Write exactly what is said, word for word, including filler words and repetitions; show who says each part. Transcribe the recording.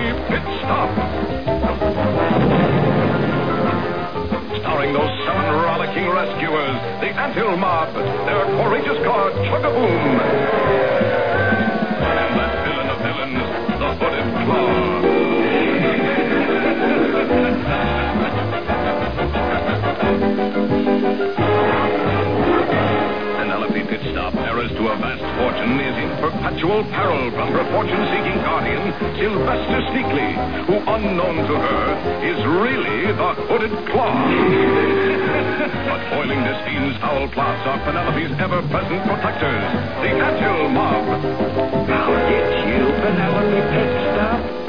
Speaker 1: Pit Stop. Starring those seven rollicking rescuers, the Anthill Mob, their courageous guard, Chug-a-Boom. And that villain of villains, the Hooded Claw. Penelope Pitstop, heiress to a vast fortune, is in perpetual peril from her fortune-seeking guardian, Sylvester Sneakley, who, unknown to her, is really the Hooded Claw. But foiling this fiend's foul plots are Penelope's ever-present protectors, the Anthill Mob.
Speaker 2: I'll get you, Penelope Pitstop.